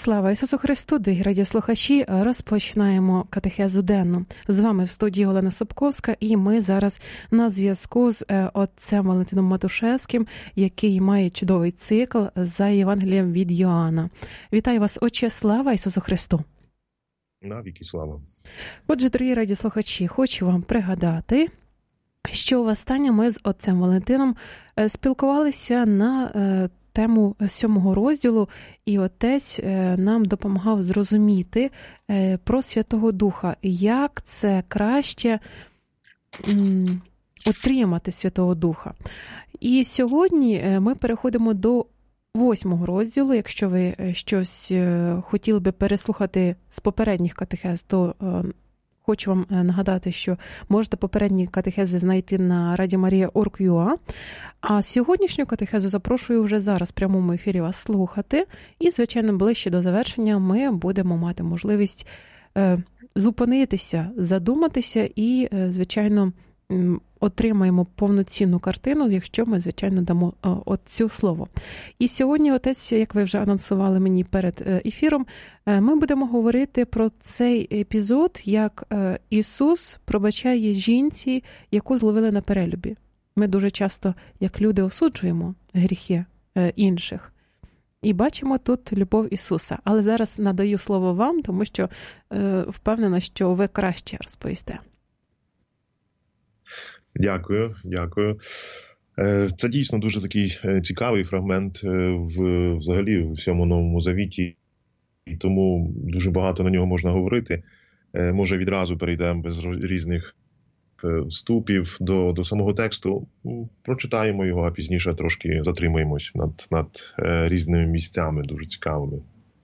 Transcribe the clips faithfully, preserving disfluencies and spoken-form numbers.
Слава Ісусу Христу, дорогі радіослухачі, розпочинаємо катехезу денну. З вами в студії Олена Собковська, і ми зараз на зв'язку з отцем Валентином Матушевським, який має чудовий цикл за Євангелієм від Йоанна. Вітаю вас, отче, слава Ісусу Христу! Навіки слава! Отже, дорогі радіослухачі, хочу вам пригадати, що востаннє ми з отцем Валентином спілкувалися на тему сьомого розділу, і отець нам допомагав зрозуміти про Святого Духа, як це краще отримати Святого Духа. І сьогодні ми переходимо до восьмого розділу. Якщо ви щось хотіли би переслухати з попередніх катехез, то хочу вам нагадати, що можете попередні катехези знайти на радіо марія крапка орг крапка ю а, а сьогоднішню катехезу запрошую вже зараз в прямому ефірі вас слухати, і, звичайно, ближче до завершення ми будемо мати можливість е, зупинитися, задуматися і, е, звичайно, отримаємо повноцінну картину, якщо ми, звичайно, дамо отцю слово. І сьогодні, отець, як ви вже анонсували мені перед ефіром, ми будемо говорити про цей епізод, як Ісус пробачає жінці, яку зловили на перелюбі. Ми дуже часто, як люди, осуджуємо гріхи інших. І бачимо тут любов Ісуса. Але зараз надаю слово вам, тому що впевнена, що ви краще розповісте. Дякую, дякую. Це дійсно дуже такий цікавий фрагмент в, взагалі в всьому Новому Завіті, і тому дуже багато на нього можна говорити. Може, відразу перейдемо без різних вступів до, до самого тексту. Прочитаємо його, а пізніше трошки затримаємось над, над різними місцями, дуже цікавими.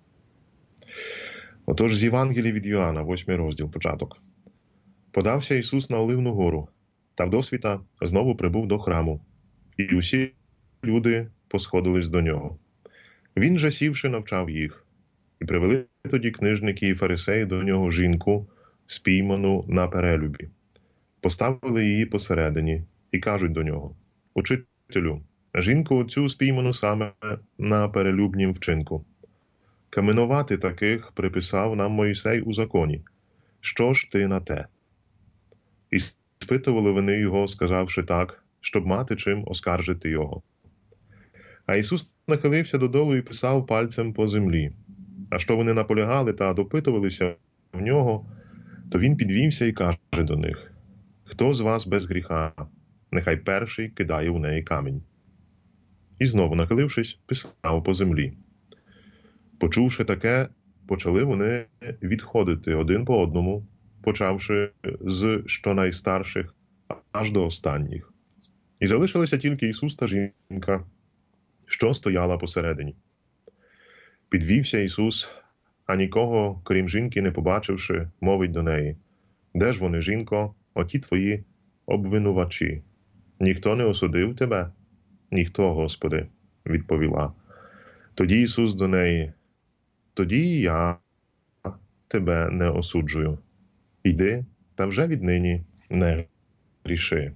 Отож, з Євангелія від Йоанна, восьмий розділ, початок. «Подався Ісус на Оливну гору, та вдосвіта знову прибув до храму, і усі люди посходились до нього. Він же, сівши, навчав їх. І привели тоді книжники і фарисеї до нього жінку, спійману на перелюбі. Поставили її посередині і кажуть до нього: «Учителю, жінку оцю спійману саме на перелюбнім вчинку. Каменувати таких приписав нам Мойсей у законі. Що ж ти на те?» І спитували вони його, сказавши так, щоб мати чим оскаржити його. А Ісус нахилився додолу і писав пальцем по землі. А що вони наполягали та допитувалися в нього, то він підвівся і каже до них: «Хто з вас без гріха, нехай перший кидає у неї камінь». І знову, нахилившись, писав по землі. Почувши таке, почали вони відходити один по одному, почавши з щонайстарших аж до останніх. І залишилися тільки Ісус та жінка, що стояла посередині. Підвівся Ісус, а нікого, крім жінки, не побачивши, мовить до неї: «Де ж вони, жінко, оті твої обвинувачі? Ніхто не осудив тебе?» «Ніхто, Господи», – відповіла. Тоді Ісус до неї: «Тоді і я тебе не осуджую. Йди, та вже віднині не гріши».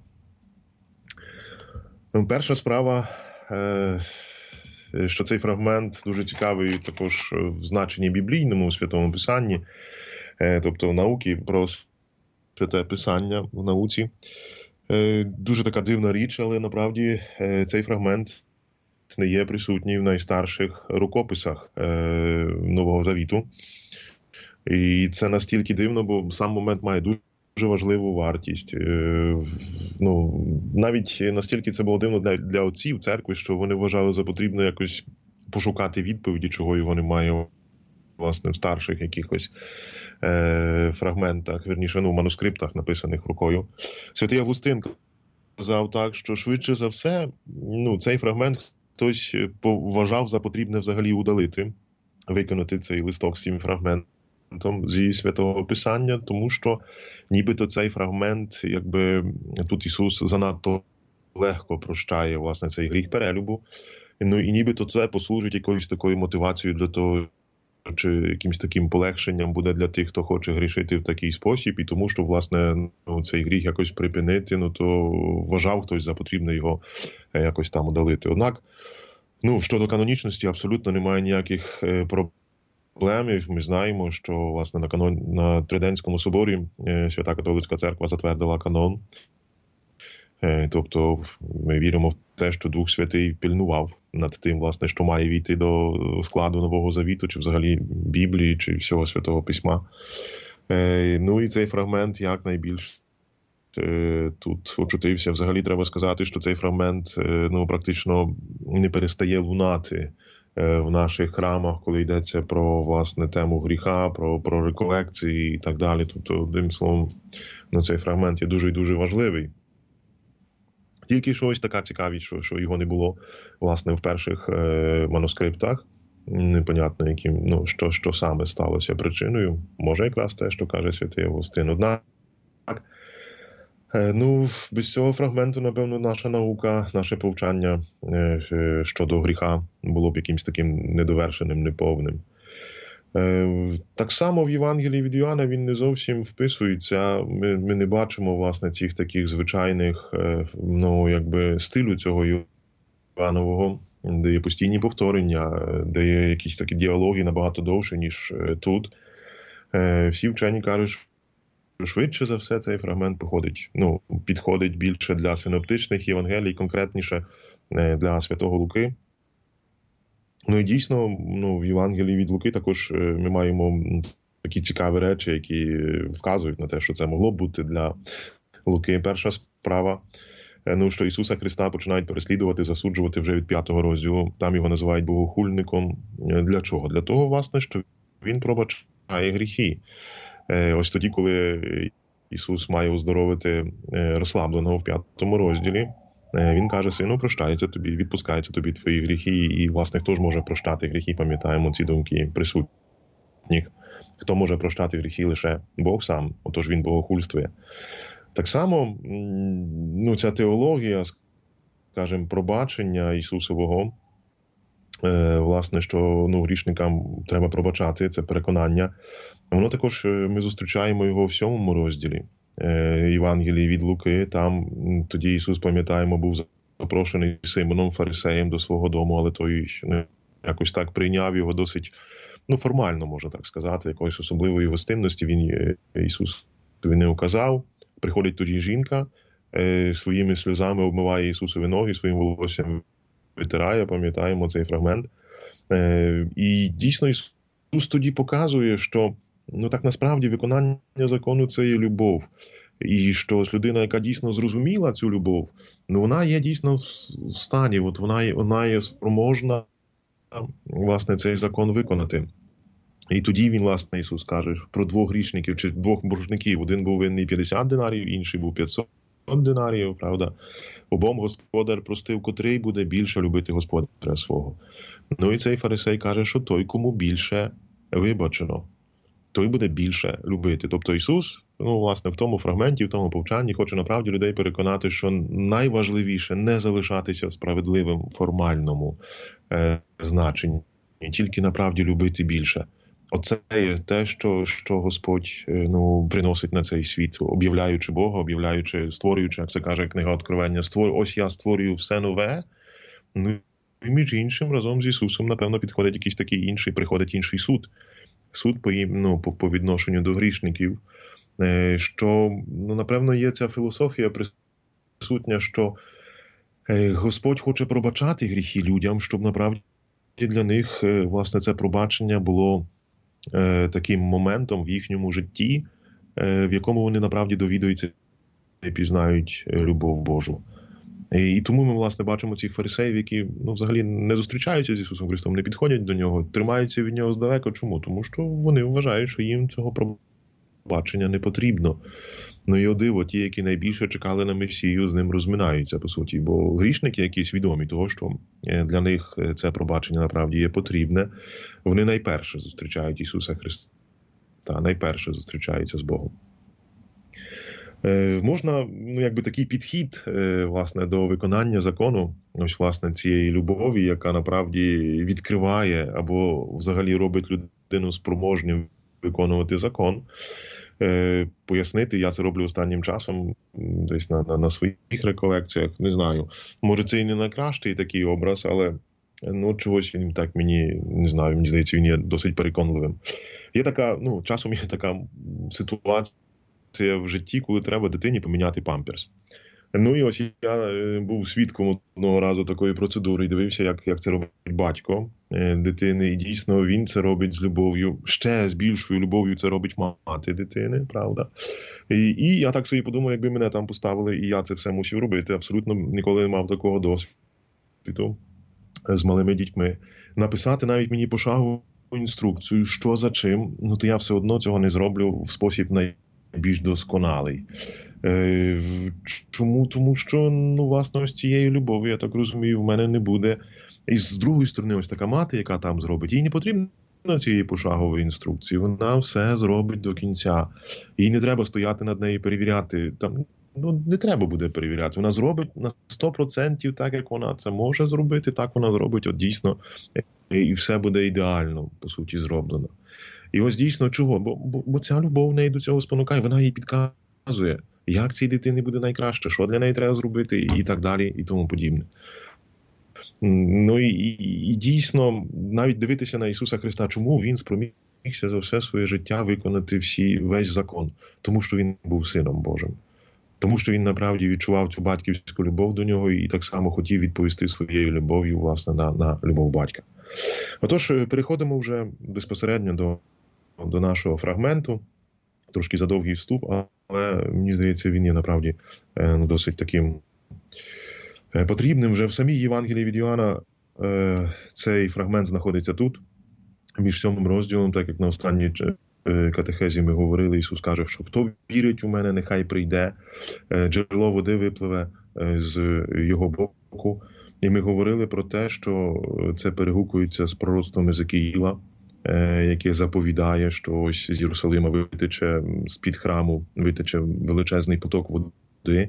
Перша справа, що цей фрагмент дуже цікавий також в значенні біблійному, у Святому Писанні, тобто в науці про Святе Писання в науці. Дуже така дивна річ, але насправді цей фрагмент не є присутній в найстарших рукописах Нового Завіту. І це настільки дивно, бо сам момент має дуже важливу вартість. Ну, навіть настільки це було дивно для, для отців церкви, що вони вважали за потрібно якось пошукати відповіді, чого його немає, власне, в старших якихось е, фрагментах, вірніше, ну, в манускриптах, написаних рукою. Святий Августин казав так, що швидше за все, ну, цей фрагмент хтось вважав за потрібне взагалі удалити, викинути цей листок з цим фрагментом зі Святого Писання, тому що нібито цей фрагмент, якби тут Ісус занадто легко прощає, власне, цей гріх перелюбу, ну і нібито це послужить якоюсь такою мотивацією для того, чи якимось таким полегшенням буде для тих, хто хоче грішити в такий спосіб, і тому, що, власне, ну, цей гріх якось припинити, ну, то вважав хтось за потрібне його якось там удалити. Однак, ну, щодо канонічності абсолютно немає ніяких проблем проблеми. Ми знаємо, що власне на канон на Триденському соборі Свята Католицька Церква затвердила канон. Тобто ми віримо в те, що Дух Святий пильнував над тим, власне, що має війти до складу Нового Завіту, чи взагалі Біблії, чи всього Святого Письма. Ну і цей фрагмент якнайбільш тут очутився. Взагалі треба сказати, що цей фрагмент ну, практично не перестає лунати в наших храмах, коли йдеться про, власне, тему гріха, про, про реколекції і так далі. Тобто, одним словом, ну, цей фрагмент є дуже і дуже важливий. Тільки що ось така цікавість, що, що його не було, власне, в перших е, манускриптах. Непонятно, яким, ну, що, що саме сталося причиною. Може, якраз те, що каже святий Августин. Однак, е, ну, без цього фрагменту, напевно, наша наука, наше повчання е, щодо гріха було б якимось таким недовершеним, неповним. Так само в Євангелії від Йоанна він не зовсім вписується. Ми, ми не бачимо, власне, цих таких звичайних, ну, якби, стилю цього Йоаннового, де є постійні повторення, де є якісь такі діалоги набагато довше, ніж тут. Всі вчені кажуть, що швидше за все цей фрагмент походить, ну, підходить більше для синоптичних Євангелій, конкретніше для Святого Луки. Ну і дійсно, ну, в Євангелії від Луки також ми маємо такі цікаві речі, які вказують на те, що це могло б бути для Луки. Перша справа, ну, що Ісуса Христа починають переслідувати, засуджувати вже від п'ятого розділу. Там його називають богохульником. Для чого? Для того, власне, що він пробачає гріхи. Ось тоді, коли Ісус має оздоровити розслабленого в п'ятому розділі, він каже: сину, прощається тобі, відпускаються тобі твої гріхи. І, власне, хто ж може прощати гріхи, пам'ятаємо ці думки присутніх. Хто може прощати гріхи? Лише Бог сам, отож він богохульствує. Так само, ну, ця теологія, скажімо, пробачення Ісусового, власне, що, ну, грішникам треба пробачати, це переконання. Воно також, ми зустрічаємо його в сьомому розділі Євангелії від Луки. Там тоді Ісус, пам'ятаємо, був запрошений Симоном Фарисеєм до свого дому, але той якось так прийняв його досить, ну, формально, можна так сказати, якоїсь особливої гостинності він, Ісус, він не указав. Приходить тоді жінка, своїми сльозами обмиває Ісусові ноги, своїм волоссям витирає, пам'ятаємо цей фрагмент. І дійсно Ісус тоді показує, що, ну, так насправді виконання закону – це є любов. І що людина, яка дійсно зрозуміла цю любов, ну, вона є дійсно в стані, от вона, вона є спроможна, власне, цей закон виконати. І тоді він, власне, Ісус каже про двох грішників чи двох боржників. Один був винний п'ятдесят динарів, інший був п'ятсот динарів, правда. Обом господар простив, котрий буде більше любити господаря свого. Ну і цей фарисей каже, що той, кому більше вибачено, той буде більше любити. Тобто Ісус, ну, власне, в тому фрагменті, в тому повчанні хоче направді людей переконати, що найважливіше не залишатися справедливим в формальному е, значенні, тільки направді любити більше. Оце є те, що, що Господь, ну, приносить на цей світ, об'являючи Бога, об'являючи, створюючи, як це каже книга Откровення, створ... ось я створюю все нове. Ну, і між іншим, разом з Ісусом, напевно, підходить якийсь такий інший, приходить інший суд. Суд по, ну, по, по відношенню до грішників, що, ну, напевно, є ця філософія присутня, що Господь хоче пробачати гріхи людям, щоб направді для них, власне, це пробачення було таким моментом в їхньому житті, в якому вони направді довідуються і пізнають любов Божу. І тому ми, власне, бачимо цих фарисеїв, які, ну, взагалі не зустрічаються з Ісусом Христом, не підходять до Нього, тримаються від Нього здалека. Чому? Тому що вони вважають, що їм цього пробачення не потрібно. Ну і о диво, ті, які найбільше чекали на Месію, з ним розминаються, по суті. Бо грішники, які свідомі того, що для них це пробачення направді є потрібне, вони найперше зустрічають Ісуса Христа, найперше зустрічаються з Богом. Е, можна, ну, якби такий підхід, е, власне, до виконання закону, ось, власне, цієї любові, яка направді відкриває або взагалі робить людину спроможним виконувати закон, е, пояснити. Я це роблю останнім часом, десь на, на, на своїх реколекціях, не знаю. Може, це і не найкращий такий образ, але ну, чогось він так мені, не знаю, мені здається, він є досить переконливим. Є така, ну, часом є така ситуація в житті, коли треба дитині поміняти памперс. Ну і ось я був свідком одного разу такої процедури і дивився, як, як це робить батько дитини. І дійсно він це робить з любов'ю, ще з більшою любов'ю це робить мати дитини, правда. І, і я так собі подумав, якби мене там поставили, і я це все мусив робити. Абсолютно ніколи не мав такого досвіду з малими дітьми. Написати навіть мені пошагову інструкцію, що за чим, ну то я все одно цього не зроблю в спосіб найбільш досконалий. Чому? Тому що, ну, власне, ось цієї любові, я так розумію, в мене не буде. І з другої сторони, ось така мати, яка там зробить, їй не потрібно цієї пошагової інструкції. Вона все зробить до кінця. Їй не треба стояти над нею і перевіряти. Там, ну, не треба буде перевіряти. Вона зробить на сто відсотків так, як вона це може зробити, так вона зробить, от дійсно, і все буде ідеально, по суті, зроблено. І ось дійсно чого? Бо, бо, бо ця любов в неї до цього спонукає, вона їй підказує, як цій дитині буде найкраще, що для неї треба зробити, і так далі, і тому подібне. Ну і, і, і дійсно, навіть дивитися на Ісуса Христа, чому Він спромігся за все своє життя виконати всі, весь закон? Тому що Він був Сином Божим. Тому що Він направді відчував цю батьківську любов до нього і так само хотів відповісти своєю любов'ю, власне, на, на любов батька. Отож, переходимо вже безпосередньо до, до нашого фрагменту. Трошки задовгий вступ, але мені здається, він є направді ну, досить таким потрібним. Вже в самій Євангелії від Йоанна цей фрагмент знаходиться тут, між сьомим розділом, так як на останній катехезі ми говорили, Ісус каже, що хто вірить у мене, нехай прийде, джерело води випливе з його боку. І ми говорили про те, що це перегукується з пророцтвом Езекіїла, яке заповідає, що ось з Єрусалима витече, з-під храму витече величезний поток води.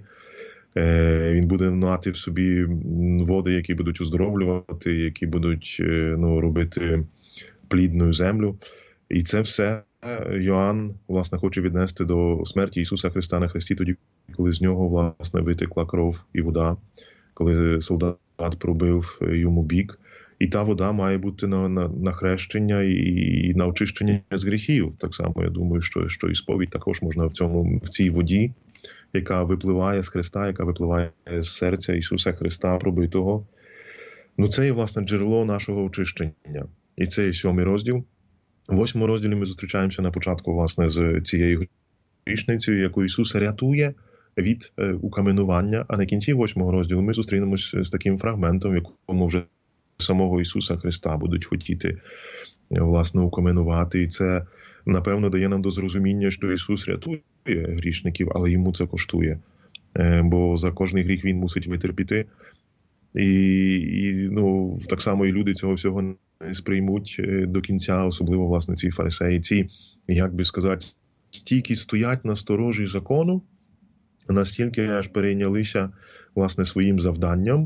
Він буде мати в собі води, які будуть оздоровлювати, які будуть ну, робити плідною землю. І це все Йоанн, власне, хоче віднести до смерті Ісуса Христа на хресті, тоді, коли з нього, власне, витекла кров і вода, коли солдат пробив йому бік. І та вода має бути на, на, на хрещення і, і на очищення з гріхів. Так само, я думаю, що, що і сповідь також можна в, цьому, в цій воді, яка випливає з Христа, яка випливає з серця Ісуса Христа пробитого. Ну, це є, власне, джерело нашого очищення. І це є сьомий розділ. У восьмому розділі ми зустрічаємося на початку, власне, з цією грішницею, яку Ісус рятує від е, укаменування. А на кінці восьмого розділу ми зустрінемось з таким фрагментом, в якому вже самого Ісуса Христа будуть хотіти, власне, укаменувати. І це, напевно, дає нам до зрозуміння, що Ісус рятує грішників, але йому це коштує. Бо за кожний гріх він мусить витерпіти. І, і ну, так само і люди цього всього не сприймуть до кінця, особливо, власне, ці фарисеї. Ці, як би сказати, тільки стоять на сторожі закону, настільки аж перейнялися, власне, своїм завданням,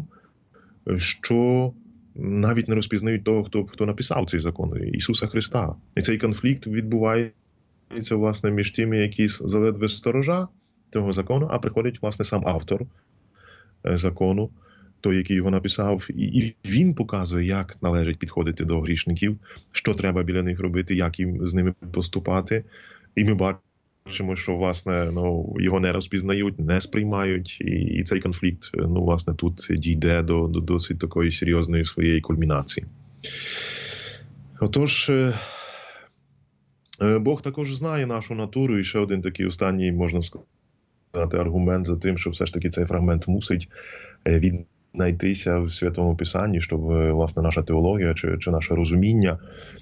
що навіть не розпізнають того, хто, хто написав цей закон, Ісуса Христа. І цей конфлікт відбувається, власне, між тими, які заледве сторожа того закону, а приходить, власне, сам автор закону, той, який його написав, і він показує, як належить підходити до грішників, що треба біля них робити, як їм з ними поступати. І ми бачимо, що, власне, ну, його не розпізнають, не сприймають, і, і цей конфлікт, ну, власне, тут дійде до, до досить такої серйозної своєї кульмінації. Отож, Бог також знає нашу натуру, і ще один такий останній, можна сказати, аргумент за тим, що все ж таки цей фрагмент мусить віднайтися в Святому Писанні, щоб, власне, наша теологія чи, чи наше розуміння,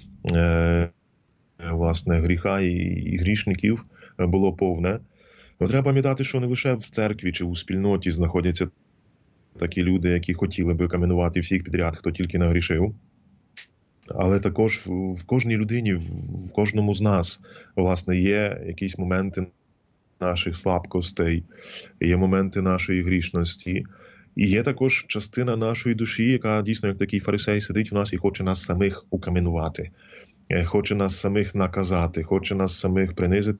власне, гріха і, і грішників було повне. Но треба пам'ятати, що не лише в церкві чи у спільноті знаходяться такі люди, які хотіли би каменувати всіх підряд, хто тільки нагрішив. Але також в кожній людині, в кожному з нас, власне, є якісь моменти наших слабкостей, є моменти нашої грішності. І є також частина нашої душі, яка дійсно, як такий фарисей, сидить в нас і хоче нас самих укаменувати, хоче нас самих наказати, хоче нас самих принизити,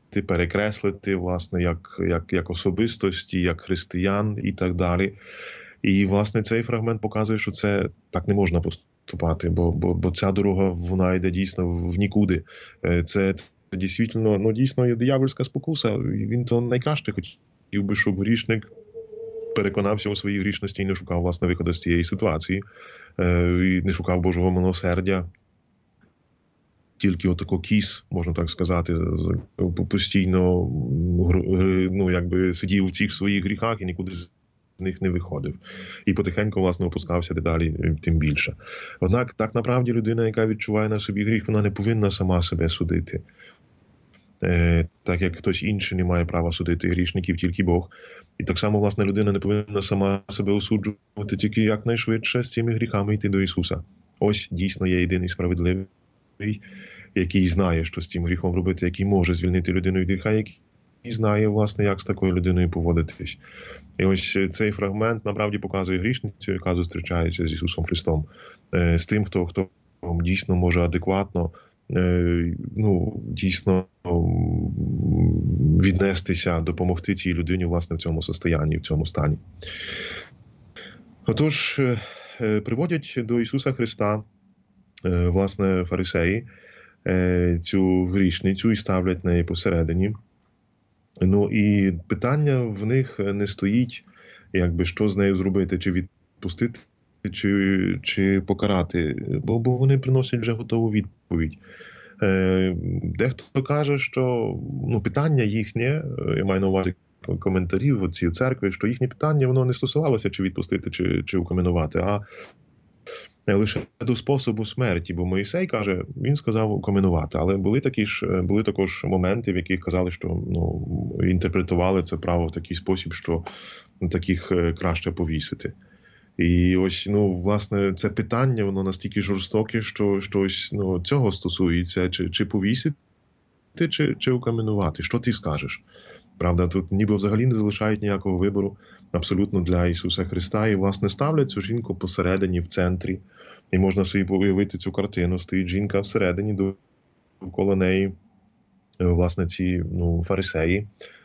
перекреслити, власне, як, як, як особистості, як християн і так далі. І, власне, цей фрагмент показує, що це так не можна поступати, бо, бо, бо ця дорога, вона йде дійсно в нікуди. Це, це дійсно, ну, дійсно є диявольська спокуса. Він то найкраще хотів би, щоб грішник переконався у своїй грішності і не шукав, власне, виходу з цієї ситуації, і не шукав Божого милосердя. Тільки отако кіс, можна так сказати, постійно, ну, якби сидів у цих своїх гріхах і нікуди з них не виходив. І потихеньку, власне, опускався дедалі тим більше. Однак, так направді людина, яка відчуває на собі гріх, вона не повинна сама себе судити. Е, так як хтось інший не має права судити грішників, тільки Бог. І так само, власне, людина не повинна сама себе осуджувати, тільки якнайшвидше з цими гріхами йти до Ісуса. Ось дійсно є єдиний справедливий, який знає, що з цим гріхом робити, який може звільнити людину від гріха, який знає, власне, як з такою людиною поводитись. І ось цей фрагмент, направді, показує грішницю, яка зустрічається з Ісусом Христом, з тим, хто, хто дійсно може адекватно, ну, дійсно віднестися, допомогти цій людині, власне, в цьому состоянні, в цьому стані. Отож, приводять до Ісуса Христа, власне, фарисеї, цю грішницю і ставлять неї посередині. Ну, і питання в них не стоїть, якби, що з нею зробити, чи відпустити, чи, чи покарати, бо, бо вони приносять вже готову відповідь. Дехто каже, що, ну, питання їхнє, я маю на увазі коментарів в цій церкві, що їхнє питання, воно не стосувалося, чи відпустити, чи, чи укаменувати, а лише до способу смерті, бо Мойсей каже, він сказав укаменувати, але були такі ж, були також моменти, в яких казали, що, ну, інтерпретували це право в такий спосіб, що таких краще повісити. І ось, ну, власне, це питання, воно настільки жорстоке, що щось, ну, цього стосується, чи, чи повісити, чи, чи укаменувати. Що ти скажеш? Правда, тут ніби взагалі не залишають ніякого вибору абсолютно для Ісуса Христа. І, власне, ставлять цю жінку посередині, в центрі. І можна собі уявити цю картину. Стоїть жінка всередині, довкола неї, власне, ці, ну, фарисеї.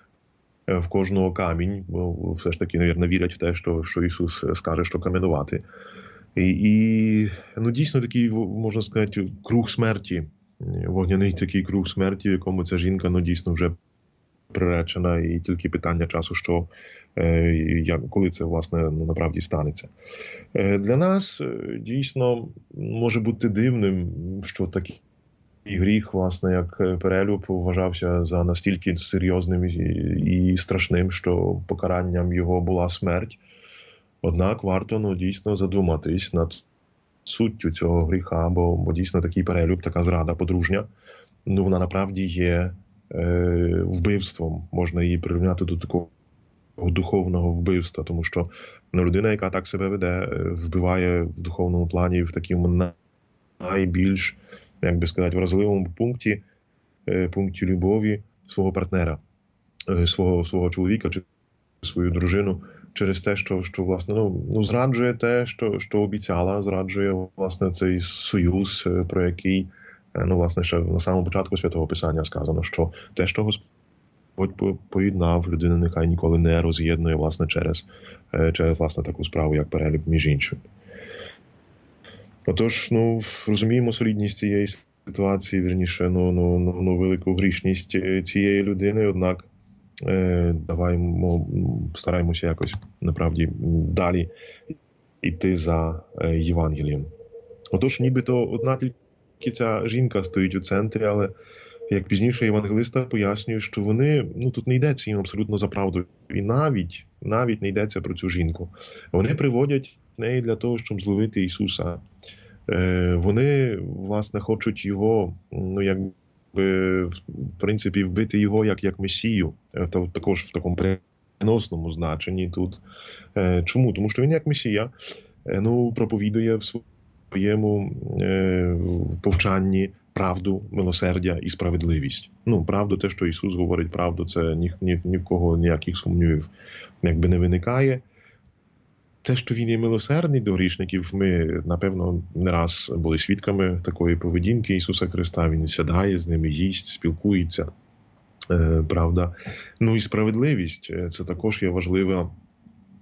В кожного камінь, бо все ж таки, навірно, вірять в те, що, що Ісус скаже, що каменувати. І, і, ну, дійсно, такий, можна сказати, круг смерті, вогняний такий круг смерті, в якому ця жінка, ну, дійсно, вже приречена, і тільки питання часу, що, е, як, коли це, власне, ну, направді станеться. Е, для нас, дійсно, може бути дивним, що такий гріх, власне, як перелюб, вважався за настільки серйозним і, і страшним, що покаранням його була смерть. Однак варто, ну, дійсно задуматись над суттю цього гріха, бо, бо дійсно такий перелюб, така зрада подружня, ну, вона направді є е, вбивством. Можна її прирівняти до такого духовного вбивства, тому що, ну, людина, яка так себе веде, вбиває в духовному плані, в такому найбільш, як би сказати, вразливому пункті, пункті любові свого партнера, свого, свого чоловіка чи свою дружину, через те, що, що власне, ну, ну, зраджує те, що, що обіцяла, зраджує, власне, цей союз, про який, ну, власне, ще на самому початку Святого Писання сказано, що те, що Господь поєднав, людина нехай ніколи не роз'єднує, власне, через, через, власне, таку справу, як перелюб між іншим. Отож, ну, розуміємо солідність цієї ситуації, вірніше, ну, ну, ну, ну велику грішність цієї людини, однак е, даваймо, стараємося якось, направді, далі йти за е, Євангелієм. Отож, нібито одна тільки ця жінка стоїть у центрі, але, як пізніше євангелиста пояснює, що вони, ну, тут не йдеться їм абсолютно за правду. І навіть, навіть не йдеться про цю жінку. Вони приводять неї для того, щоб зловити Ісуса. Е, вони, власне, хочуть його, ну, якби, в принципі, вбити його як, як Месію. Е, також в такому переносному значенні тут. Е, чому? Тому що він як Месія, е, ну, проповідує в своєму е, повчанні правду, милосердя і справедливість. Ну, правду, те, що Ісус говорить правду, це ні, ні, ні в кого ніяких сумнівів, якби, не виникає. Те, що він є милосердний до грішників, ми, напевно, не раз були свідками такої поведінки Ісуса Христа. Він сядає з ними, їсть, спілкується, е, правда. Ну і справедливість – це також є важлива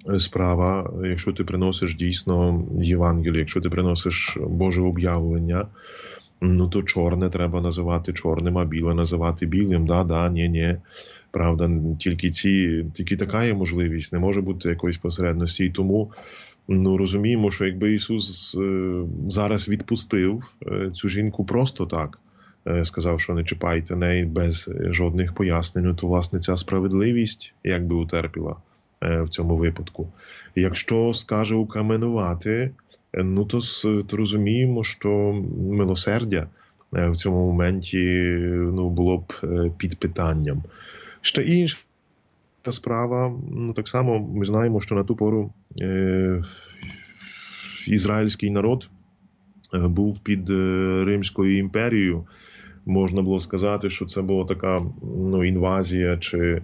справа, якщо ти приносиш дійсно Євангеліє, якщо ти приносиш Боже об'явлення, ну то чорне треба називати чорним, а біле називати білим. Да, да, ні, ні. Правда, тільки ці, тільки така є можливість, не може бути якоїсь посередності. І тому ну, розуміємо, що якби Ісус е, зараз відпустив е, цю жінку просто так, е, сказав, що не чіпайте неї без жодних пояснень, то, власне, ця справедливість якби утерпіла е, в цьому випадку. Якщо скаже укаменувати, е, ну то, то розуміємо, що милосердя е, в цьому моменті ну, було б е, під питанням. Ще інша справа, ну так само ми знаємо, що на ту пору е, ізраїльський народ е, був під е, Римською імперією. Можна було сказати, що це була така ну, інвазія чи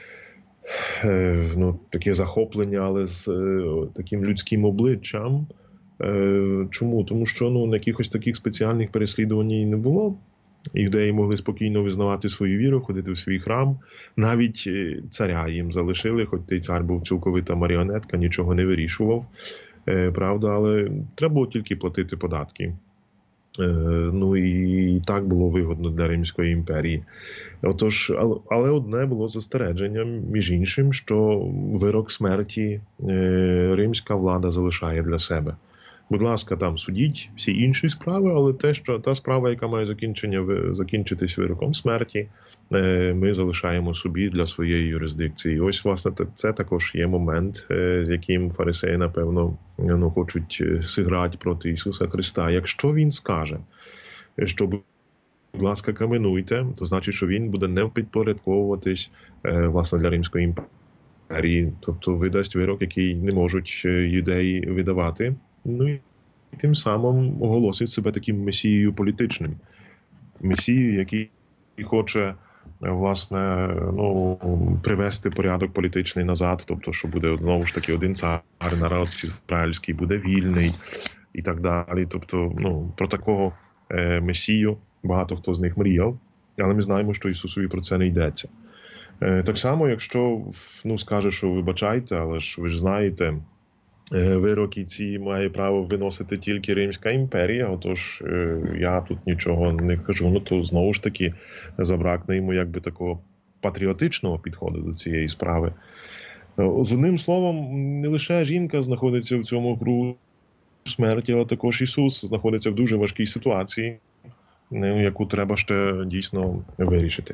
е, ну, таке захоплення, але з е, таким людським обличчям. Е, чому? Тому що ну, якихось таких спеціальних переслідувань не було. Юдеї могли спокійно визнавати свою віру, ходити в свій храм. Навіть царя їм залишили, хоч той цар був цілковита маріонетка, нічого не вирішував. Е, правда, але треба було тільки платити податки. Е, ну і, і так було вигодно для Римської імперії. Отож, але, але одне було застереження, між іншим, що вирок смерті е, римська влада залишає для себе. Будь ласка, там судіть всі інші справи, але те, що та справа, яка має закінчення закінчитись вироком смерті, ми залишаємо собі для своєї юрисдикції. Ось, власне, це також є момент, з яким фарисеї, напевно, ну, хочуть зіграти проти Ісуса Христа. Якщо Він скаже, що, будь ласка, каменуйте, то значить, що Він буде не підпорядковуватись, власне, для Римської імперії. Тобто видасть вирок, який не можуть юдеї видавати. Ну і тим самим оголосить себе таким месією політичним. Месією, який хоче, власне, ну, привести порядок політичний назад, тобто, що буде, знову ж таки, один цар, народ ізраїльський буде вільний і так далі. Тобто, ну, про такого е, месію багато хто з них мріяв, але ми знаємо, що Ісусові про це не йдеться. Е, так само, якщо, ну, скаже, що вибачайте, але ж ви ж знаєте, вироки ці має право виносити тільки Римська імперія, отож я тут нічого не кажу. Ну то знову ж таки забракне йому якби такого патріотичного підходу до цієї справи. З одним словом, не лише жінка знаходиться в цьому кругу смерті, але також Ісус знаходиться в дуже важкій ситуації, яку треба ще дійсно вирішити.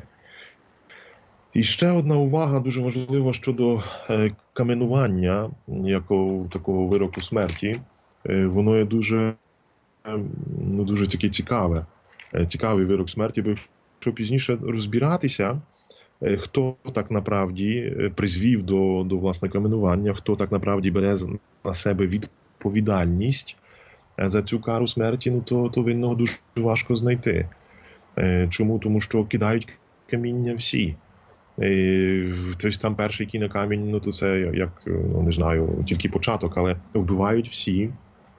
І ще одна увага дуже важлива щодо каменування, якого такого вироку смерті. Воно є дуже, ну, дуже таке цікаве. Цікавий вирок смерті, бо якщо пізніше розбиратися, хто так направді призвів до, до власне каменування, хто так направді бере на себе відповідальність за цю кару смерті, ну то, то винного дуже важко знайти. Чому? Тому що кидають каміння всі. Тобто там перший кіне камінь, ну то це, як, ну не знаю, тільки початок, але вбивають всі,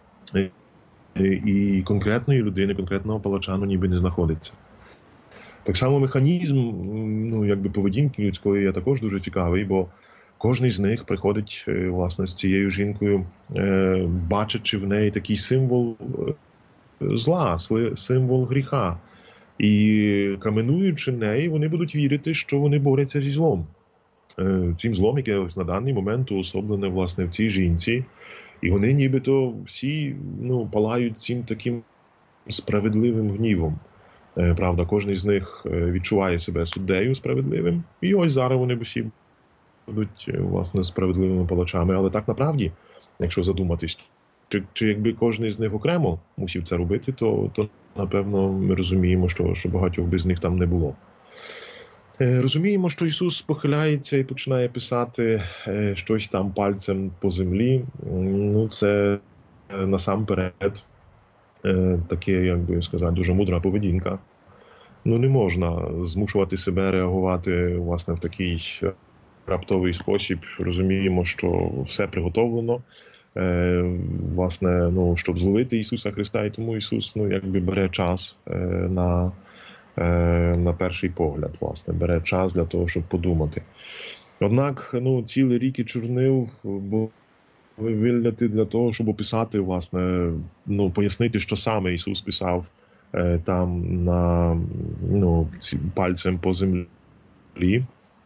і конкретної людини, конкретного палача, ну, ніби не знаходиться. Так само механізм, ну, якби поведінки людської є також дуже цікавий, бо кожен з них приходить, власне, з цією жінкою, бачачи в неї такий символ зла, символ гріха. І каменуючи неї, вони будуть вірити, що вони борються зі злом. Цим злом, яке ось на даний момент уособлене, власне, в цій жінці. І вони нібито всі, ну, палають цим таким справедливим гнівом. Правда, кожен з них відчуває себе суддею справедливим. І ось зараз вони всі будуть, власне, справедливими палачами. Але так направді, якщо задуматись, Чи, чи якби кожен з них окремо мусив це робити, то, то напевно, ми розуміємо, що, що багатьох би з них там не було. Е, розуміємо, що Ісус похиляється і починає писати е, щось там пальцем по землі. Ну, це е, насамперед е, таке, як би сказати, дуже мудра поведінка. Ну, не можна змушувати себе реагувати, власне, в такий раптовий спосіб. Розуміємо, що все приготовлено. Власне, ну, щоб зловити Ісуса Христа, і тому Ісус, ну, якби бере час е, на, е, на перший погляд, власне, бере час для того, щоб подумати. Однак, ну, цілі ріки чорнил були виляти для того, щоб описати, власне, ну, пояснити, що саме Ісус писав е, там на, ну, пальцем по землі.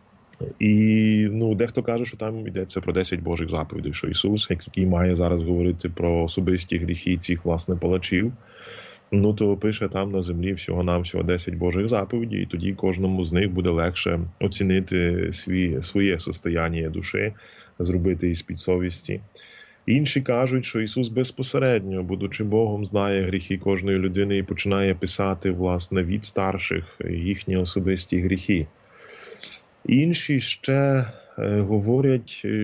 І, ну, дехто каже, що там йдеться про десять Божих заповідей, що Ісус, який має зараз говорити про особисті гріхи цих, власне, палачів, ну, то пише там на землі всього-навсього десять Божих заповідей, і тоді кожному з них буде легше оцінити свій, своє состояння душі, зробити із-під совісті. Інші кажуть, що Ісус безпосередньо, будучи Богом, знає гріхи кожної людини і починає писати, власне, від старших їхні особисті гріхи. Інші ще е, говорять, е,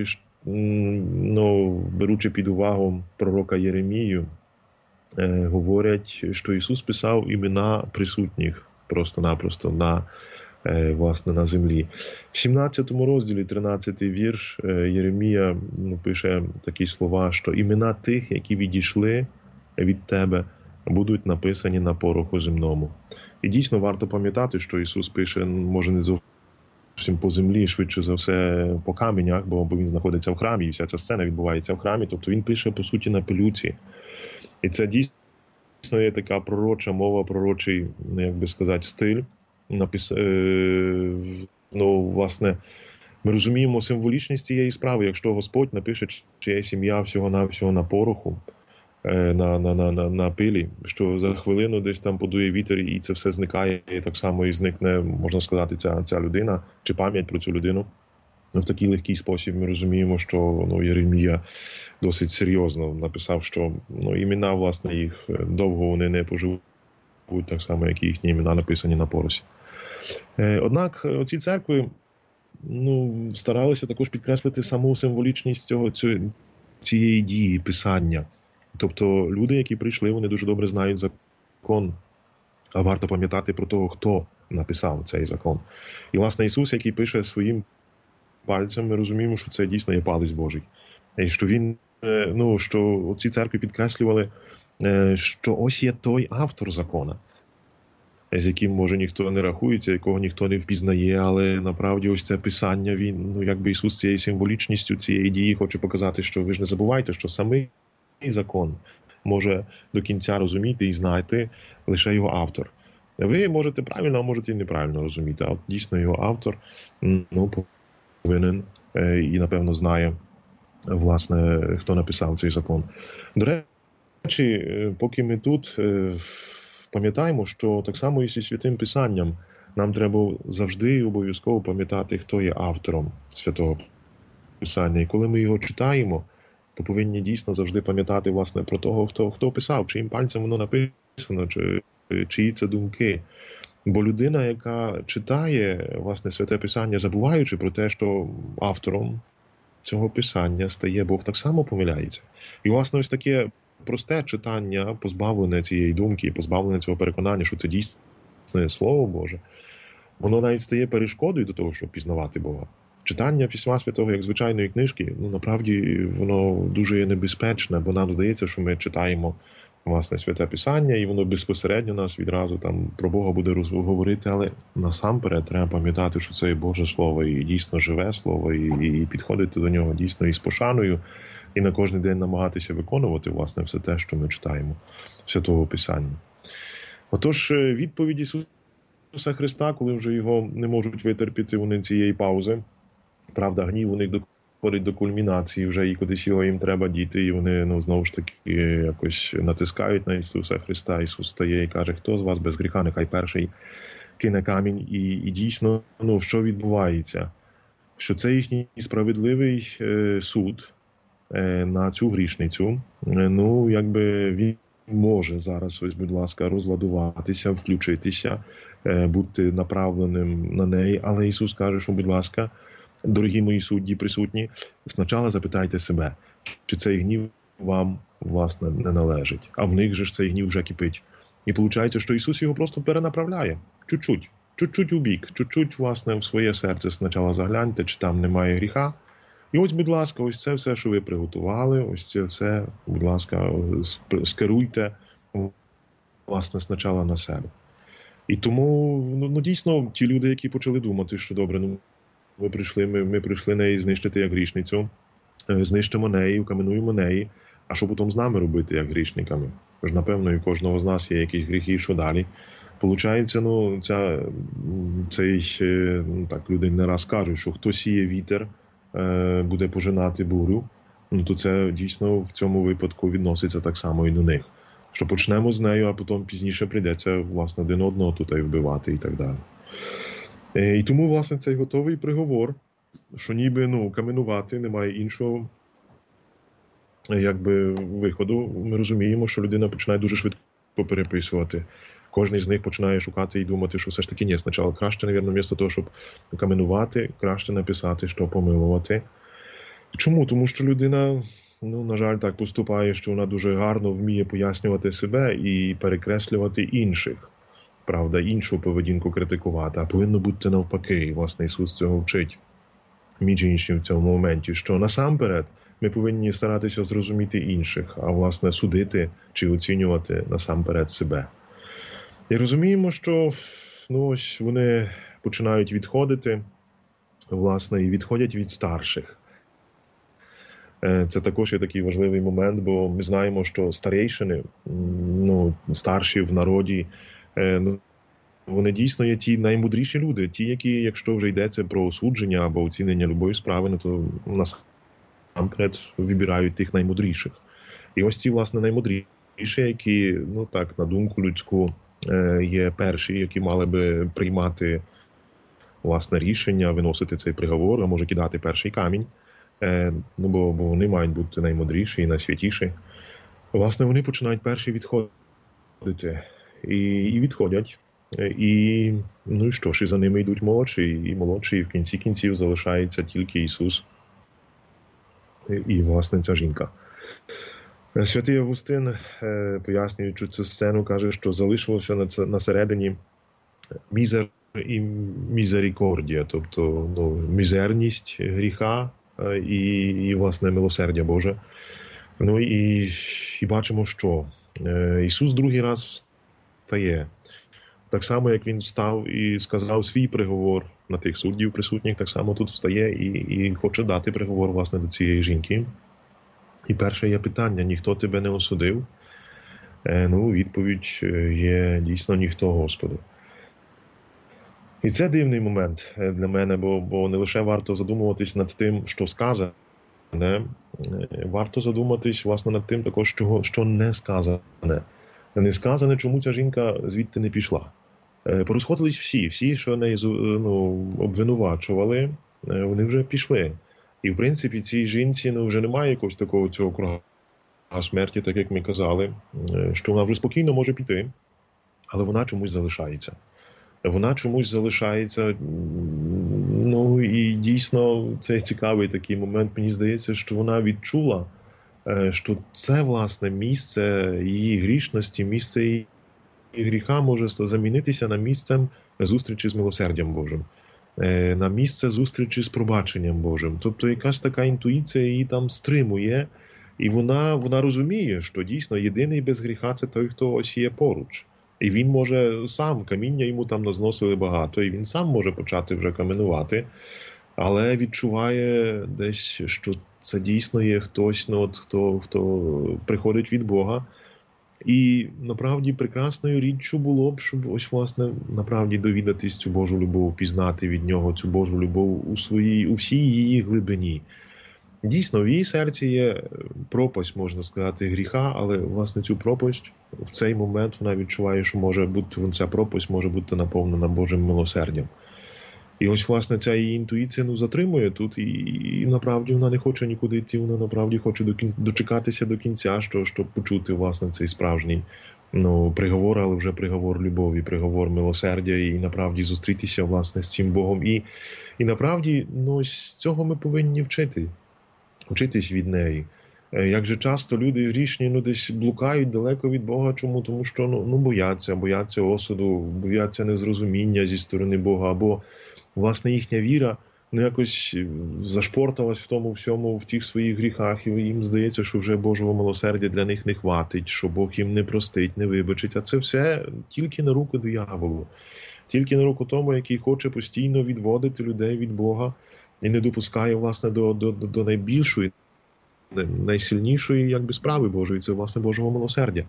ну, беручи під увагу пророка Єремію, е, говорять, що Ісус писав імена присутніх просто-напросто на, е, власне, на землі. В сімнадцятому розділі, тринадцятий вірш, е, Єремія, ну, пише такі слова, що імена тих, які відійшли від тебе, будуть написані на пороху земному. І дійсно варто пам'ятати, що Ісус пише, може, не зовсім по землі, швидше за все, по каменях, бо, бо він знаходиться в храмі, і вся ця сцена відбувається в храмі, тобто він пише, по суті, на пилюці. І це дійсно є така пророча мова, пророчий, як би сказати, стиль. Напис... Е... Ну, власне, ми розуміємо символічність цієї справи, якщо Господь напише чиясь ім'я всього-навсього на пороху, На, на, на, на, на пилі, що за хвилину десь там подує вітер і це все зникає, і так само і зникне, можна сказати, ця, ця людина, чи пам'ять про цю людину. Ну, в такий легкий спосіб ми розуміємо, що, ну, Єремія досить серйозно написав, що, ну, імена, власне, їх довго вони не поживуть, так само, як і їхні імена написані на поросі. Однак оці церкви, ну, старалися також підкреслити саму символічність цього, цієї дії, писання. Тобто люди, які прийшли, вони дуже добре знають закон, а варто пам'ятати про того, хто написав цей закон. І, власне, Ісус, який пише своїм пальцем, ми розуміємо, що це дійсно є палець Божий. І що він, ну, що ці церкви підкреслювали, що ось є той автор закона, з яким, може, ніхто не рахується, якого ніхто не впізнає, але, направді, ось це писання, він, ну, якби Ісус цією символічністю цієї дії хоче показати, що ви ж не забувайте, що самий закон може до кінця розуміти і знати лише його автор. Ви можете правильно, а можете і неправильно розуміти, а от дійсно його автор, ну, повинен і, напевно, знає, власне, хто написав цей закон. До речі, поки ми тут, пам'ятаємо, що так само і зі Святим Писанням нам треба завжди і обов'язково пам'ятати, хто є автором Святого Писання. І коли ми його читаємо, то повинні дійсно завжди пам'ятати, власне, про того, хто, хто писав, чиїм пальцем воно написано, чи, чиї це думки. Бо людина, яка читає, власне, Святе Писання, забуваючи про те, що автором цього Писання стає Бог, так само помиляється. І, власне, ось таке просте читання, позбавлене цієї думки, позбавлене цього переконання, що це дійсно Слово Боже, воно навіть стає перешкодою до того, щоб пізнавати Бога. Читання Письма Святого як звичайної книжки, ну, направді, воно дуже небезпечне, бо нам здається, що ми читаємо, власне, Святе Писання, і воно безпосередньо нас відразу там про Бога буде говорити, але насамперед треба пам'ятати, що це є Боже Слово, і дійсно живе Слово, і, і підходити до нього дійсно із пошаною, і на кожен день намагатися виконувати, власне, все те, що ми читаємо Святого Писання. Отож, відповідь Ісуса Христа, коли вже його не можуть витерпіти вони цієї паузи, правда, гнів у них доходить до кульмінації, вже і кудись його їм треба дійти, і вони, ну, знову ж таки якось натискають на Ісуса Христа. Ісус стає і каже, хто з вас без гріха, нехай перший кине камінь. І, і дійсно, ну, що відбувається? Що це їхній справедливий е, суд е, на цю грішницю, е, ну, якби він може зараз, ось, будь ласка, розладуватися, включитися, е, бути направленим на неї, але Ісус каже, що, будь ласка, дорогі мої судді присутні, спочатку запитайте себе, чи цей гнів вам, власне, не належить. А в них же ж цей гнів вже кипить. І виходить, що Ісус його просто перенаправляє. Чуть-чуть. Чуть-чуть у бік. Чуть-чуть, власне, в своє серце спочатку загляньте, чи там немає гріха. І ось, будь ласка, ось це все, що ви приготували, ось це все, будь ласка, скеруйте, власне, спочатку на себе. І тому, ну, ну, дійсно, ті люди, які почали думати, що добре, ну, ми прийшли, ми, ми прийшли неї знищити як грішницю, знищимо неї, каменуємо неї, а що потім з нами робити як грішниками? Тож, напевно, і у кожного з нас є якісь гріхи, що далі. Получається, ну, ця, цей, ну, так, люди не раз кажуть, що хто сіє вітер, буде пожинати бурю, ну, то це дійсно в цьому випадку відноситься так само і до них. Що почнемо з нею, а потім пізніше прийдеться, власне, один одного тут і вбивати і так далі. І тому, власне, цей готовий приговор, що ніби, ну, каменувати немає іншого, якби, виходу. Ми розуміємо, що людина починає дуже швидко переписувати. Кожен з них починає шукати і думати, що все ж таки ні, спочатку краще, мабуть, вмісто того, щоб каменувати, краще написати, що помилувати. Чому? Тому що людина, ну, на жаль, так поступає, що вона дуже гарно вміє пояснювати себе і перекреслювати інших. Правда, іншу поведінку критикувати, а повинно бути навпаки. І, власне, Ісус цього вчить між іншим в цьому моменті, що насамперед ми повинні старатися зрозуміти інших, а, власне, судити чи оцінювати насамперед себе. І розуміємо, що, ну, ось вони починають відходити, власне, і відходять від старших. Це також є такий важливий момент, бо ми знаємо, що старейшини, ну, старші в народі, вони дійсно є ті наймудріші люди, ті, які, якщо вже йдеться про осудження або оцінення любої справи, то насамперед вибирають тих наймудріших. І ось ці, власне, наймудріші, які, ну так, на думку людську, є перші, які мали би приймати, власне, рішення, виносити цей приговор, а може кидати перший камінь, ну, бо, бо вони мають бути наймудріші і найсвятіші. Власне, вони починають перші відходити. І, і відходять. І, ну і що ж, і за ними йдуть молодші, і молодші, і в кінці кінців залишається тільки Ісус і, власне, ця жінка. Святий Августин, пояснюючи цю сцену, каже, що залишилося на, це, на середині мізер і мізерікордія, тобто, ну, мізерність гріха і, і, власне, милосердя Боже. Ну і, і бачимо, що Ісус другий раз встає. Так само, як Він встав і сказав свій приговор на тих суддів присутніх, так само тут встає і, і хоче дати приговор, власне, до цієї жінки. І перше є питання: ніхто тебе не осудив? Ну, відповідь є дійсно ніхто, Господи. І це дивний момент для мене, бо, бо не лише варто задумуватись над тим, що сказане, варто задуматись, власне, над тим також, що, що не сказане. Не сказане, чому ця жінка звідти не пішла. Порозходились всі, всі, що неї, ну, обвинувачували, вони вже пішли. І, в принципі, цій жінці, ну, вже немає якогось такого цього круга смерті, так як ми казали, що вона вже спокійно може піти, але вона чомусь залишається. Вона чомусь залишається, ну, і дійсно це цікавий такий момент. Мені здається, що вона відчула, що це, власне, місце її грішності, місце її гріха може замінитися на місцем зустрічі з милосердям Божим, на місце зустрічі з пробаченням Божим. Тобто якась така інтуїція її там стримує, і вона, вона розуміє, що дійсно єдиний без гріха – це той, хто ось є поруч. І він може сам, каміння йому там назносили багато, і він сам може почати вже каменувати, але відчуває десь, що це дійсно є хтось, ну, от, хто, хто приходить від Бога. І, направді, прекрасною річчю було б, щоб ось, власне, направді довідатись цю Божу любов, пізнати від нього цю Божу любов у своїй, у всій її глибині. Дійсно, в її серці є пропасть, можна сказати, гріха, але, власне, цю пропасть в цей момент вона відчуває, що може бути, ця пропасть може бути наповнена Божим милосердям. І ось, власне, ця її інтуїція, ну, затримує тут, і, і направді вона не хоче нікуди йти, вона направді хоче до кін... дочекатися до кінця, що, щоб почути, власне, цей справжній, ну, приговор, але вже приговор любові, приговор милосердя, і направді зустрітися, власне, з цим Богом. І, і направді, ну, з цього ми повинні вчити, вчитись від неї. Як же часто люди грішні, ну, десь блукають далеко від Бога. Чому? Тому що, ну, ну бояться, бояться осуду, бояться незрозуміння зі сторони Бога, або, власне, їхня віра, ну, якось зашпорталась в тому всьому, в тих своїх гріхах, і їм здається, що вже Божого милосердя для них не хватить, що Бог їм не простить, не вибачить. А це все тільки на руку дияволу. Тільки на руку тому, який хоче постійно відводити людей від Бога і не допускає, власне, до, до, до найбільшої, найсильнішої, якби, справи Божої, це, власне, Божого милосердя.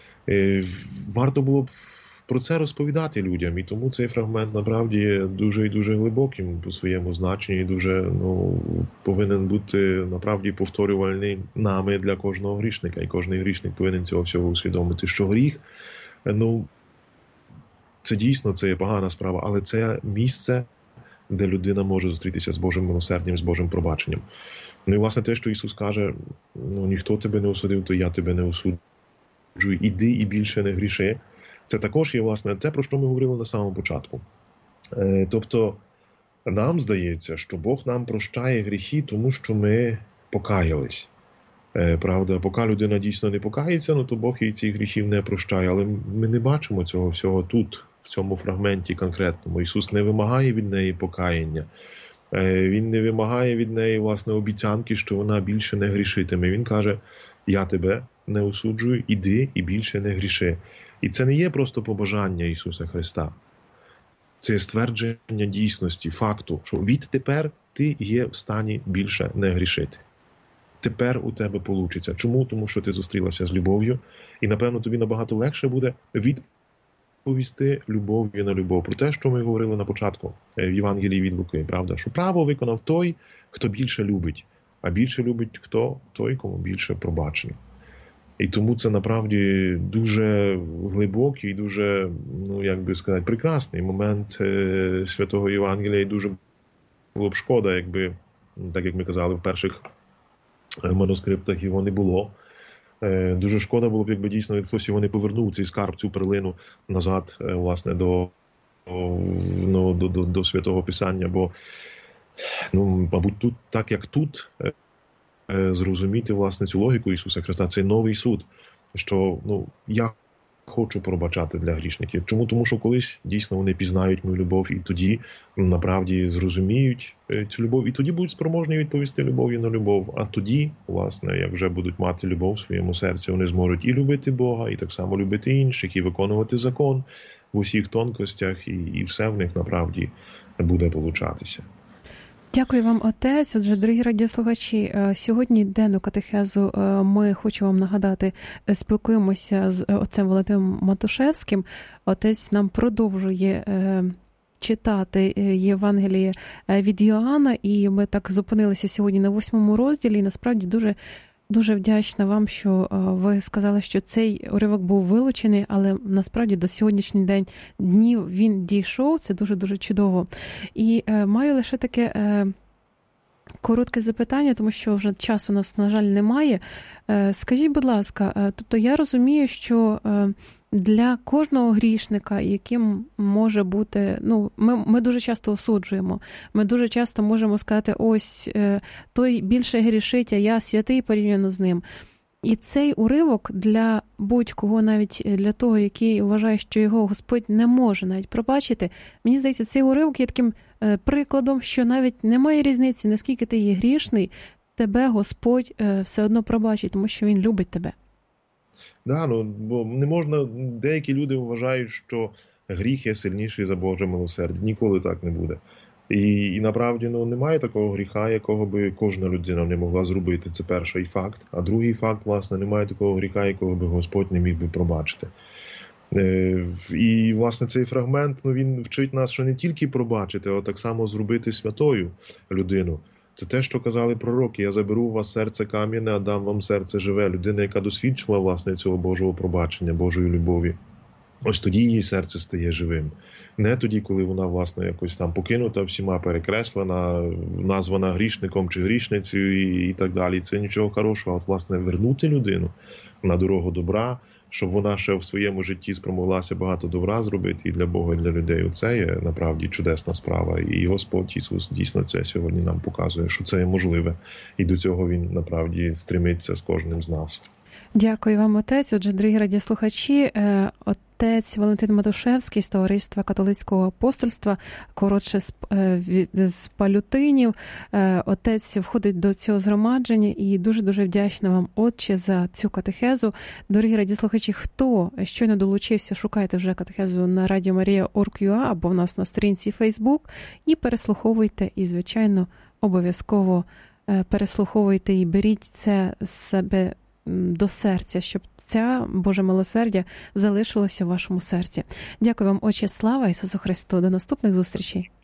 Варто було б про це розповідати людям, і тому цей фрагмент, насправді, дуже і дуже глибоким по своєму значенні, дуже, ну, повинен бути, насправді, повторювальний нами для кожного грішника, і кожний грішник повинен цього всього усвідомити, що гріх, ну, це дійсно, це є погана справа, але це місце, де людина може зустрітися з Божим милосердям, з Божим пробаченням. Ну і, власне, те, що Ісус каже, ну, ніхто тебе не осудив, то я тебе не осуджую, іди і більше не гріши. Це також є, власне, те, про що ми говорили на самому початку. Е, тобто, нам здається, що Бог нам прощає гріхи, тому що ми покаялись. Е, правда, поки людина дійсно не покається, ну, то Бог їй цих гріхів не прощає. Але ми не бачимо цього всього тут, в цьому фрагменті конкретному. Ісус не вимагає від неї покаяння. Е, Він не вимагає від неї, власне, обіцянки, що вона більше не грішитиме. Він каже, я тебе не осуджую, іди і більше не гріши. І це не є просто побажання Ісуса Христа. Це є ствердження дійсності, факту, що відтепер ти є в стані більше не грішити. Тепер у тебе вийде. Чому? Тому що ти зустрілася з любов'ю. І, напевно, тобі набагато легше буде відповісти любов'ю на любов. Про те, що ми говорили на початку в Євангелії від Луки, правда? Що право виконав той, хто більше любить. А більше любить хто? Той, кому більше пробачено. І тому це, насправді, дуже глибокий, дуже, ну, як би сказати, прекрасний момент е, Святого Євангелія. І дуже було б шкода, якби, так як ми казали в перших манускриптах, його не було. Е, дуже шкода було б, якби дійсно хтось його не повернув, цей скарб, цю перлину назад, е, власне, до, ну, до, до, до Святого Писання. Бо, ну, мабуть, тут, так як тут, е, зрозуміти, власне, цю логіку Ісуса Христа, цей новий суд, що, ну, я хочу пробачати для грішників. Чому? Тому що колись дійсно вони пізнають мою любов і тоді, ну, направді, зрозуміють цю любов і тоді будуть спроможні відповісти любов'ю на любов. А тоді, власне, як вже будуть мати любов в своєму серці, вони зможуть і любити Бога, і так само любити інших, і виконувати закон в усіх тонкостях, і, і все в них, направді, буде получатися. Дякую вам, отець. Отже, дорогі радіослухачі, сьогодні денну катехезу ми, хочу вам нагадати, спілкуємося з отцем Валентином Матушевським. Отець нам продовжує читати Євангеліє від Йоанна, і ми так зупинилися сьогодні на восьмому розділі, і насправді дуже Дуже вдячна вам, що ви сказали, що цей уривок був вилучений, але насправді до сьогоднішнього день днів він дійшов. Це дуже-дуже чудово. І е, маю лише таке е, коротке запитання, тому що вже часу у нас, на жаль, немає. Е, скажіть, будь ласка, е, тобто я розумію, що е, для кожного грішника, яким може бути, ну, ми, ми дуже часто осуджуємо, ми дуже часто можемо сказати, ось, е, той більше грішить, а я святий порівняно з ним. І цей уривок для будь-кого, навіть для того, який вважає, що його Господь не може навіть пробачити, мені здається, цей уривок є таким е, прикладом, що навіть немає різниці, наскільки ти є грішний, тебе Господь е, все одно пробачить, тому що Він любить тебе. Да, ну, бо не можна, деякі люди вважають, що гріх є сильніший за Боже милосердя. Ніколи так не буде. І, і направді, ну, немає такого гріха, якого би кожна людина не могла зробити. Це перший факт. А другий факт, власне, немає такого гріха, якого би Господь не міг би пробачити. Е, і, власне, цей фрагмент, ну, він вчить нас, що не тільки пробачити, а так само зробити святою людину. Це те, що казали пророки. Я заберу у вас серце кам'яне, а дам вам серце живе. Людина, яка досвідчила, власне, цього Божого пробачення, Божої любові. Ось тоді її серце стає живим. Не тоді, коли вона, власне, якось там покинута, всіма перекреслена, названа грішником чи грішницею і, і так далі. Це нічого хорошого. От, власне, вернути людину на дорогу добра, щоб вона ще в своєму житті спромоглася багато добра зробити і для Бога, і для людей. Оце є, направді, чудесна справа. І Господь Ісус дійсно це сьогодні нам показує, що це є можливе. І до цього Він, направді, стремиться з кожним з нас. Дякую вам, отець. Отже, дорогі радіослухачі, отець Валентин Матушевський з Товариства католицького апостольства, коротше з Палютинів. Отець входить до цього згромадження і дуже-дуже вдячна вам, отче, за цю катехезу. Дорогі радіослухачі, хто щойно долучився, шукайте вже катехезу на радіо марія крапка орг крапка ю а або в нас на сторінці Facebook і переслуховуйте, і, звичайно, обов'язково переслуховуйте і беріть це з себе до серця, щоб ця Боже милосердя залишилося в вашому серці. Дякую вам, Отче, слава Ісусу Христу. До наступних зустрічей.